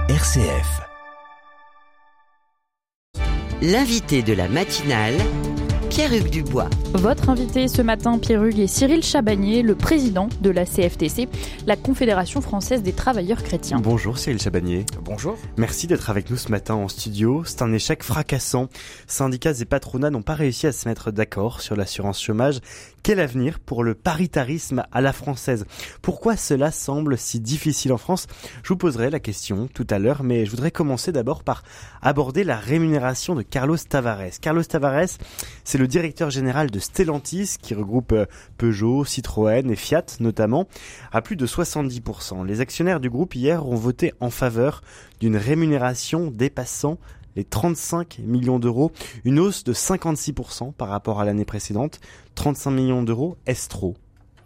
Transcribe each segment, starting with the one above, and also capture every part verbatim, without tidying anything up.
R C F. L'invité de la matinale, Pierre-Hugues Dubois. Votre invité ce matin, Pierre-Hugues, est Cyril Chabagnier, le président de la C F T C, la Confédération française des travailleurs chrétiens. Bonjour Cyril Chabagnier. Bonjour. Merci d'être avec nous ce matin en studio. C'est un échec fracassant. Syndicats et patronats n'ont pas réussi à se mettre d'accord sur l'assurance chômage. Quel avenir pour le paritarisme à la française ? Pourquoi cela semble si difficile en France ? Je vous poserai la question tout à l'heure, mais je voudrais commencer d'abord par aborder la rémunération de Carlos Tavares. Carlos Tavares, c'est le directeur général de Stellantis, qui regroupe Peugeot, Citroën et Fiat notamment, à plus de soixante-dix pour cent. Les actionnaires du groupe hier ont voté en faveur d'une rémunération dépassant les trente-cinq millions d'euros, une hausse de cinquante-six pour cent par rapport à l'année précédente. trente-cinq millions d'euros, est-ce trop ?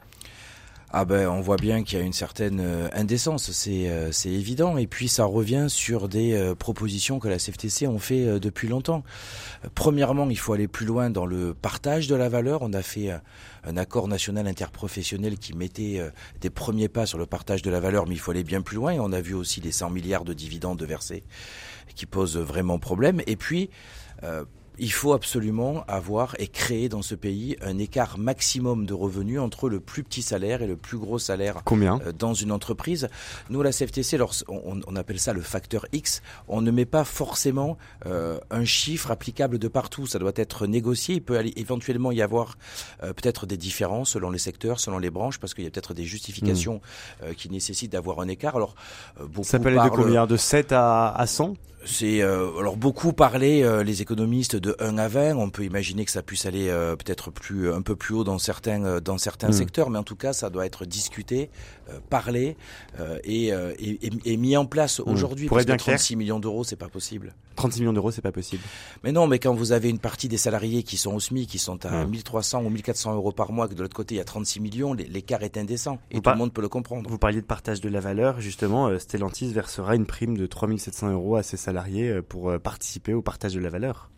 Ah ben, on voit bien qu'il y a une certaine euh, indécence, c'est euh, c'est évident. Et puis ça revient sur des euh, propositions que la C F T C ont fait euh, depuis longtemps. Euh, premièrement, il faut aller plus loin dans le partage de la valeur. On a fait euh, un accord national interprofessionnel qui mettait euh, des premiers pas sur le partage de la valeur, mais il faut aller bien plus loin. Et on a vu aussi les cent milliards de dividendes versés qui posent vraiment problème. Et puis euh, il faut absolument avoir et créer dans ce pays un écart maximum de revenus entre le plus petit salaire et le plus gros salaire. Combien ? Dans une entreprise. Nous, à la C F T C, alors, on, on appelle ça le facteur X. On ne met pas forcément euh, un chiffre applicable de partout. Ça doit être négocié. Il peut aller, éventuellement y avoir euh, peut-être des différences selon les secteurs, selon les branches, parce qu'il y a peut-être des justifications mmh. euh, qui nécessitent d'avoir un écart. Alors, euh, beaucoup ça peut aller de combien ? De sept à cent ? C'est euh, alors beaucoup parlaient euh, les économistes de un à vingt. On peut imaginer que ça puisse aller euh, peut-être plus un peu plus haut dans certains euh, dans certains mmh. secteurs, mais en tout cas ça doit être discuté, euh, parlé euh, et, euh, et, et, et mis en place mmh. aujourd'hui. Pour parce être bien que trente-six millions d'euros, c'est pas possible. trente-six millions d'euros, c'est pas possible. Mais non, mais quand vous avez une partie des salariés qui sont au S M I, qui sont à mmh. mille trois cents ou mille quatre cents euros par mois, que de l'autre côté il y a trente-six millions, l'écart est indécent et vous tout par... le monde peut le comprendre. Vous parliez de partage de la valeur, justement, euh, Stellantis versera une prime de trois mille sept cents euros à ses salariés pour participer au partage de la valeur.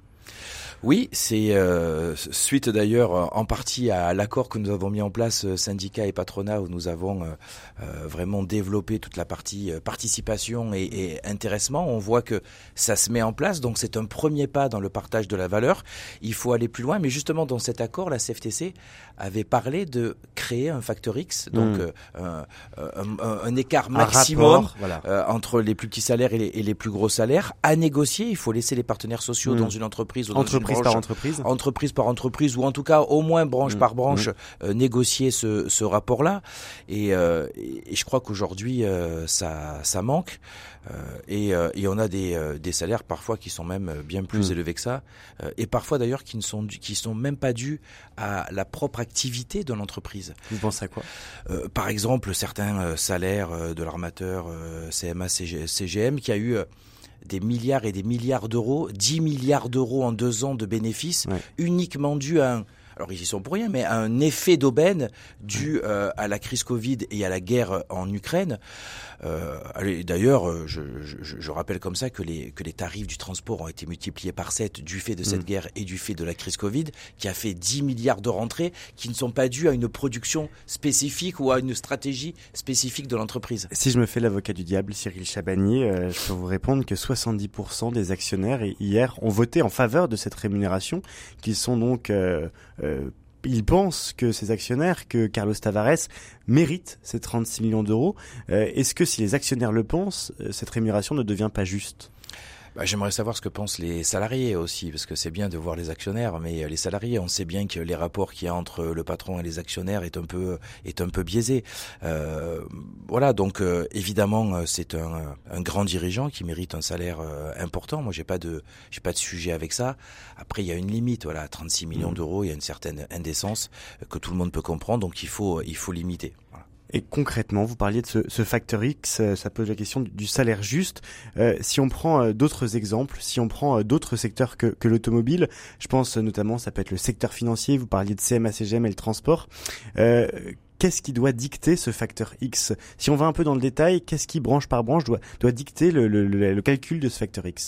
Oui, c'est euh, suite d'ailleurs en partie à l'accord que nous avons mis en place syndicats et patronat, où nous avons euh, euh, vraiment développé toute la partie euh, participation et, et intéressement. On voit que ça se met en place, donc c'est un premier pas dans le partage de la valeur. Il faut aller plus loin, mais justement dans cet accord, la C F T C avait parlé de créer un facteur X, donc mmh. euh, un, un, un écart maximum un rapport, voilà. euh, entre les plus petits salaires et les, et les plus gros salaires à négocier. Il faut laisser les partenaires sociaux mmh. dans une entreprise ou dans entreprise une par entreprise, entreprise par entreprise, ou en tout cas au moins branche mmh. par branche, mmh. euh, négocier ce, ce rapport-là. Et, euh, et je crois qu'aujourd'hui euh, ça, ça manque. Euh, et, euh, et on a des, euh, des salaires parfois qui sont même bien plus mmh. élevés que ça, euh, et parfois d'ailleurs qui ne sont qui sont même pas dus à la propre activité de l'entreprise. Vous pensez à quoi ? euh, Par exemple, certains euh, salaires euh, de l'armateur euh, C M A C G M qui a eu euh, des milliards et des milliards d'euros, dix milliards d'euros en deux ans de bénéfices, ouais. uniquement dû à un, alors ils y sont pour rien, mais à un effet d'aubaine dû euh, à la crise Covid et à la guerre en Ukraine. Euh, d'ailleurs, je, je, je rappelle comme ça que les, que les tarifs du transport ont été multipliés par sept du fait de cette mmh. guerre et du fait de la crise Covid, qui a fait dix milliards de rentrées qui ne sont pas dues à une production spécifique ou à une stratégie spécifique de l'entreprise. Si je me fais l'avocat du diable, Cyril Chabagnier, euh, je peux vous répondre que soixante-dix pour cent des actionnaires hier ont voté en faveur de cette rémunération, qu'ils sont donc... Euh, euh, ils pensent que ces actionnaires, que Carlos Tavares mérite ces trente-six millions d'euros. Euh, est-ce que si les actionnaires le pensent, cette rémunération ne devient pas juste ? Bah, j'aimerais savoir ce que pensent les salariés aussi, parce que c'est bien de voir les actionnaires, mais les salariés, on sait bien que les rapports qu'il y a entre le patron et les actionnaires est un peu est un peu biaisé. Euh, voilà, donc euh, évidemment, c'est un, un grand dirigeant qui mérite un salaire euh, important. Moi, j'ai pas de j'ai pas de sujet avec ça. Après, il y a une limite. Voilà, trente-six millions d'euros, il y a une certaine indécence que tout le monde peut comprendre, donc il faut il faut limiter. Voilà. Et concrètement, vous parliez de ce, ce facteur X, ça pose la question du salaire juste. Euh, si on prend euh, d'autres exemples, si on prend euh, d'autres secteurs que, que l'automobile, je pense euh, notamment, ça peut être le secteur financier, vous parliez de C M A C G M et le transport. Euh, qu'est-ce qui doit dicter ce facteur X ? Si on va un peu dans le détail, qu'est-ce qui, branche par branche, doit, doit dicter le, le, le, le calcul de ce facteur X ?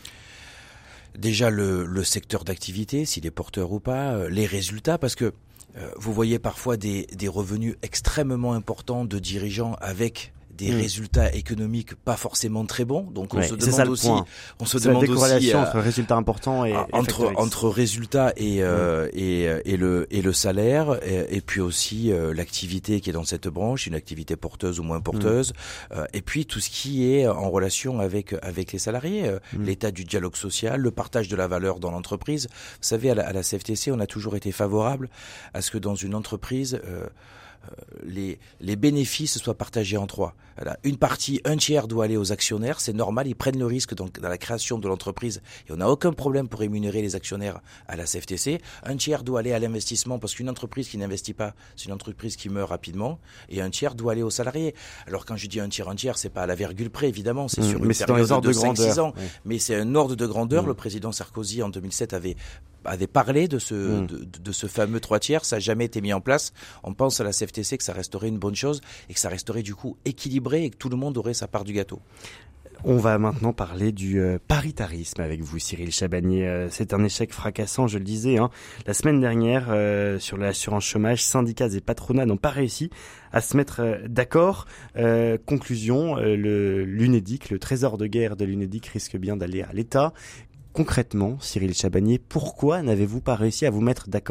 Déjà le, le secteur d'activité, s'il est porteur ou pas, les résultats, parce que Euh, vous voyez parfois des, des revenus extrêmement importants de dirigeants avec des mmh. résultats économiques pas forcément très bons. Donc on ouais, se demande ça, aussi, point. on se c'est demande la décorrélation aussi entre résultats importants et, entre et entre résultats et euh, mmh. et, et le et le salaire et, et puis aussi euh, l'activité qui est dans cette branche, une activité porteuse ou moins porteuse, mmh. euh, et puis tout ce qui est en relation avec avec les salariés, euh, mmh. l'état du dialogue social, le partage de la valeur dans l'entreprise. Vous savez, à la, à la C F T C, on a toujours été favorable à ce que dans une entreprise euh, Les, les bénéfices soient partagés en trois. Voilà. Une partie, un tiers doit aller aux actionnaires, c'est normal, ils prennent le risque donc, dans la création de l'entreprise et on n'a aucun problème pour rémunérer les actionnaires à la C F T C. Un tiers doit aller à l'investissement parce qu'une entreprise qui n'investit pas, c'est une entreprise qui meurt rapidement, et un tiers doit aller aux salariés. Alors quand je dis un tiers, un tiers, c'est pas à la virgule près évidemment, c'est mmh, sur une période de, de cinq six ans, ouais. mais c'est un ordre de grandeur. Mmh. Le président Sarkozy en deux mille sept avait avait parlé de ce, mmh. de, de ce fameux trois tiers, ça n'a jamais été mis en place. On pense à la C F T C que ça resterait une bonne chose et que ça resterait du coup équilibré et que tout le monde aurait sa part du gâteau. On va maintenant parler du euh, paritarisme avec vous, Cyril Chabagnier. Euh, c'est un échec fracassant, je le disais. Hein. La semaine dernière, euh, sur l'assurance chômage, syndicats et patronats n'ont pas réussi à se mettre euh, d'accord. Euh, conclusion, euh, le, l'UNEDIC, le trésor de guerre de l'UNEDIC risque bien d'aller à l'État. Concrètement, Cyril Chabagnier, pourquoi n'avez-vous pas réussi à vous mettre d'accord ?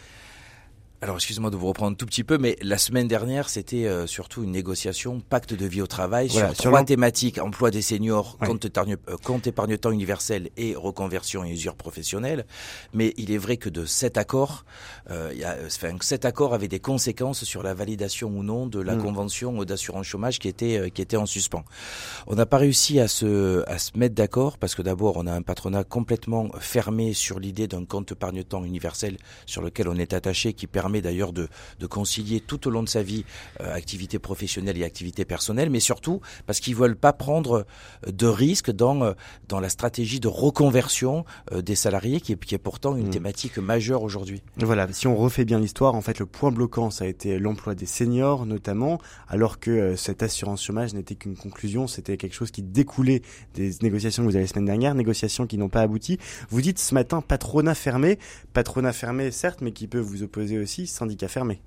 Alors, excusez-moi de vous reprendre un tout petit peu, mais la semaine dernière, c'était euh, surtout une négociation pacte de vie au travail voilà, sur, sur trois thématiques, emploi des seniors, ouais. compte, épargne, euh, compte épargne-temps universel et reconversion et usure professionnelle. Mais il est vrai que de cet accord, euh, y a, enfin, cet accord avait des conséquences sur la validation ou non de la mmh. convention d'assurance chômage qui était, euh, qui était en suspens. On n'a pas réussi à se, à se mettre d'accord parce que d'abord, on a un patronat complètement fermé sur l'idée d'un compte épargne-temps universel sur lequel on est attaché, qui permet d'ailleurs de, de concilier tout au long de sa vie euh, activité professionnelle et activité personnelle, mais surtout parce qu'ils veulent pas prendre de risques dans euh, dans la stratégie de reconversion euh, des salariés, qui est, qui est pourtant une mmh. thématique majeure aujourd'hui. Voilà, si on refait bien l'histoire, en fait, le point bloquant, ça a été l'emploi des seniors notamment, alors que euh, cette assurance chômage n'était qu'une conclusion, c'était quelque chose qui découlait des négociations que vous avez la semaine dernière, négociations qui n'ont pas abouti. Vous dites ce matin patronat fermé, patronat fermé certes, mais qui peut vous opposer aussi syndicat fermé.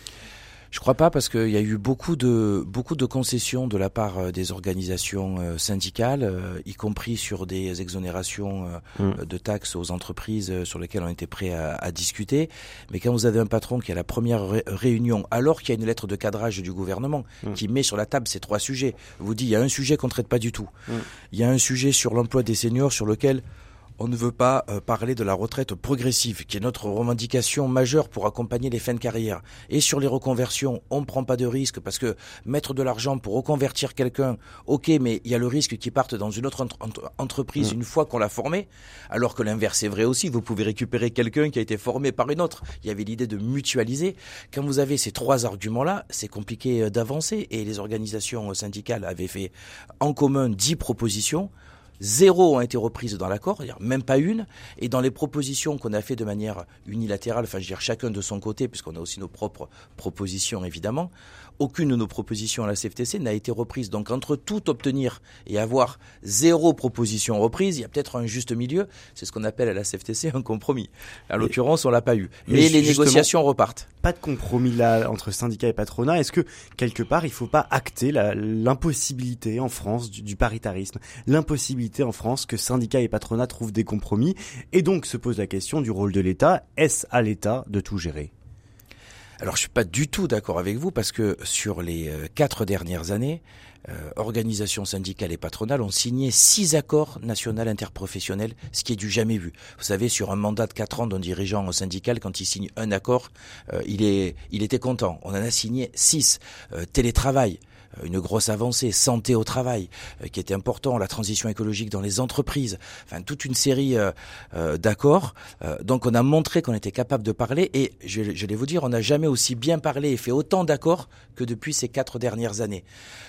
Je crois pas, parce qu'il y a eu beaucoup de beaucoup de concessions de la part des organisations euh, syndicales, euh, y compris sur des exonérations euh, mmh. de taxes aux entreprises euh, sur lesquelles on était prêt à, à discuter. Mais quand vous avez un patron qui à la première ré- réunion, alors qu'il y a une lettre de cadrage du gouvernement mmh. qui met sur la table ces trois sujets, vous dit il y a un sujet qu'on traite pas du tout. Mmh. Il y a un sujet sur l'emploi des seniors sur lequel on ne veut pas euh, parler de la retraite progressive, qui est notre revendication majeure pour accompagner les fins de carrière. Et sur les reconversions, on ne prend pas de risque, parce que mettre de l'argent pour reconvertir quelqu'un, ok, mais il y a le risque qu'il parte dans une autre entre- entreprise mmh. une fois qu'on l'a formé, alors que l'inverse est vrai aussi. Vous pouvez récupérer quelqu'un qui a été formé par une autre. Il y avait l'idée de mutualiser. Quand vous avez ces trois arguments-là, c'est compliqué d'avancer. Et les organisations syndicales avaient fait en commun dix propositions. Zéro ont été reprises dans l'accord, c'est-à-dire même pas une. Et dans les propositions qu'on a fait de manière unilatérale, enfin je veux dire chacun de son côté, puisqu'on a aussi nos propres propositions évidemment, aucune de nos propositions à la C F T C n'a été reprise. Donc entre tout obtenir et avoir zéro proposition reprise, il y a peut-être un juste milieu. C'est ce qu'on appelle à la C F T C un compromis. À l'occurrence, on l'a pas eu. Mais, mais les négociations repartent. Pas de compromis là entre syndicats et patronat. Est-ce que quelque part il faut pas acter la, l'impossibilité en France du, du paritarisme, l'impossibilité en France que syndicats et patronat trouvent des compromis, et donc se pose la question du rôle de l'État. Est-ce à l'État de tout gérer ? Alors je suis pas du tout d'accord avec vous, parce que sur les euh, quatre dernières années, euh, organisations syndicales et patronales ont signé six accords nationaux interprofessionnels, ce qui est du jamais vu. Vous savez, sur un mandat de quatre ans d'un dirigeant syndical, quand il signe un accord, euh, il est, il était content. On en a signé six. Euh, télétravail. Une grosse avancée, santé au travail, euh, qui était important, la transition écologique dans les entreprises, enfin toute une série euh, euh, d'accords. Euh, donc on a montré qu'on était capable de parler, et je, je vais vous dire, on n'a jamais aussi bien parlé et fait autant d'accords que depuis ces quatre dernières années.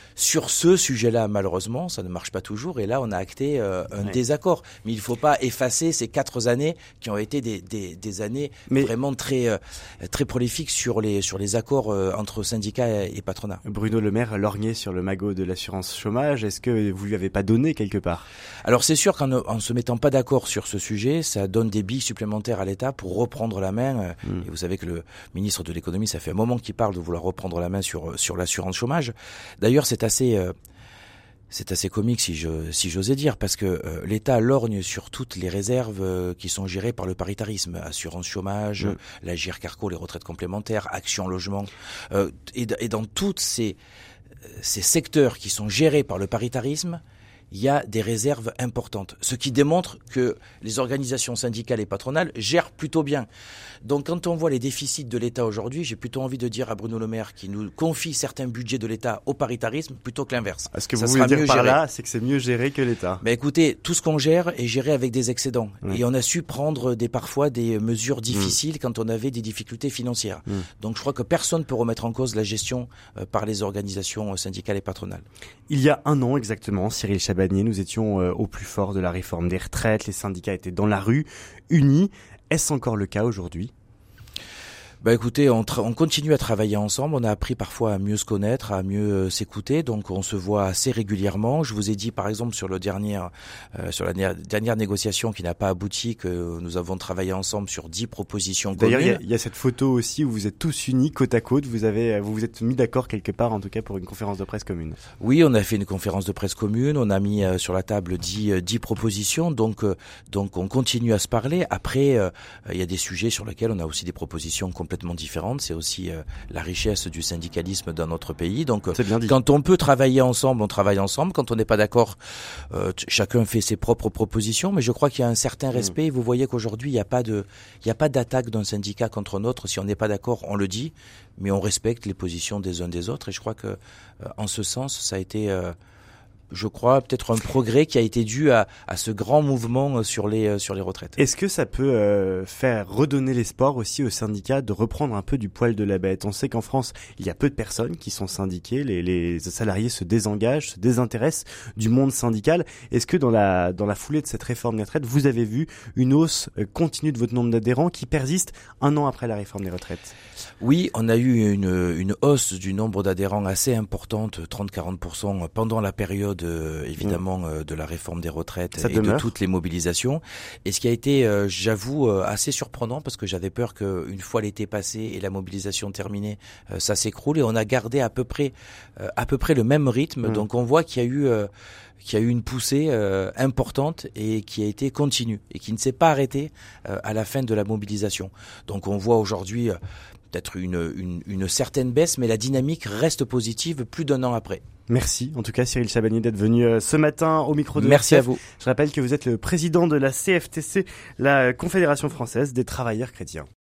Sur ce sujet-là, malheureusement, ça ne marche pas toujours. Et là, on a acté euh, un ouais. désaccord. Mais il ne faut pas effacer ces quatre années qui ont été des, des, des années Mais vraiment très, euh, très prolifiques sur les, sur les accords euh, entre syndicats et, et patronat. Bruno Le Maire lorgnait sur le magot de l'assurance chômage. Est-ce que vous lui avez pas donné quelque part ? Alors c'est sûr qu'en ne se mettant pas d'accord sur ce sujet, ça donne des billes supplémentaires à l'État pour reprendre la main. Mmh. Et vous savez que le ministre de l'économie, ça fait un moment qu'il parle de vouloir reprendre la main sur, sur l'assurance chômage. D'ailleurs, c'est assez, euh, c'est assez comique si je, si j'osais dire, parce que euh, l'État lorgne sur toutes les réserves euh, qui sont gérées par le paritarisme, assurance chômage, mmh. la G I R Carco, les retraites complémentaires, Action Logement, euh, et, et dans tous ces, ces secteurs qui sont gérés par le paritarisme, il y a des réserves importantes, ce qui démontre que les organisations syndicales et patronales gèrent plutôt bien. Donc quand on voit les déficits de l'État aujourd'hui, j'ai plutôt envie de dire à Bruno Le Maire qui nous confie certains budgets de l'État au paritarisme plutôt que l'inverse. Ce que vous voulez dire par là, c'est que c'est mieux géré que l'État. Mais écoutez, tout ce qu'on gère est géré avec des excédents. Oui. Et on a su prendre des, parfois des mesures difficiles mmh. quand on avait des difficultés financières. Mmh. Donc je crois que personne ne peut remettre en cause la gestion euh, par les organisations syndicales et patronales. Il y a un an exactement, Cyril Chabagnier, nous étions euh, au plus fort de la réforme des retraites, les syndicats étaient dans la rue, unis. Est-ce encore le cas aujourd'hui ? Bah écoutez, on, tra- on continue à travailler ensemble, on a appris parfois à mieux se connaître, à mieux euh, s'écouter, donc on se voit assez régulièrement. Je vous ai dit par exemple sur le dernier, euh, sur la dernière, dernière négociation qui n'a pas abouti que nous avons travaillé ensemble sur dix propositions communes. D'ailleurs, il y, y a cette photo aussi où vous êtes tous unis côte à côte, vous avez, vous vous êtes mis d'accord quelque part en tout cas pour une conférence de presse commune. Oui, on a fait une conférence de presse commune, on a mis euh, sur la table dix, euh, dix propositions, donc euh, donc on continue à se parler. Après, euh, il y a des sujets sur lesquels on a aussi des propositions complètement complètement différentes. C'est aussi euh, la richesse du syndicalisme dans notre pays. Donc, quand on peut travailler ensemble, on travaille ensemble. Quand on n'est pas d'accord, euh, t- chacun fait ses propres propositions. Mais je crois qu'il y a un certain respect. Mmh. Vous voyez qu'aujourd'hui, il n'y a pas de, il n'y a pas d'attaque d'un syndicat contre un autre. Si on n'est pas d'accord, on le dit, mais on respecte les positions des uns des autres. Et je crois que, euh, en ce sens, ça a été euh, je crois, peut-être un progrès qui a été dû à, à ce grand mouvement sur les, sur les retraites. Est-ce que ça peut euh, faire redonner l'espoir aussi aux syndicats de reprendre un peu du poil de la bête ? On sait qu'en France, il y a peu de personnes qui sont syndiquées, les, les salariés se désengagent, se désintéressent du monde syndical. Est-ce que dans la, dans la foulée de cette réforme des retraites, vous avez vu une hausse continue de votre nombre d'adhérents qui persiste un an après la réforme des retraites ? Oui, on a eu une, une hausse du nombre d'adhérents assez importante, trente à quarante pour cent pendant la période euh, évidemment mmh. de la réforme des retraites Ça et demeure. de toutes les mobilisations. Et ce qui a été, euh, j'avoue, euh, assez surprenant parce que j'avais peur qu'une fois l'été passé et la mobilisation terminée, euh, ça s'écroule et on a gardé à peu près, euh, à peu près le même rythme. Mmh. Donc on voit qu'il y a eu... Euh, qui a eu une poussée euh, importante et qui a été continue et qui ne s'est pas arrêtée euh, à la fin de la mobilisation. Donc on voit aujourd'hui euh, peut-être une, une, une certaine baisse, mais la dynamique reste positive plus d'un an après. Merci en tout cas Cyril Chabagnier d'être venu euh, ce matin au micro de Merci R C F. à vous. Je rappelle que vous êtes le président de la C F T C, la Confédération française des travailleurs chrétiens.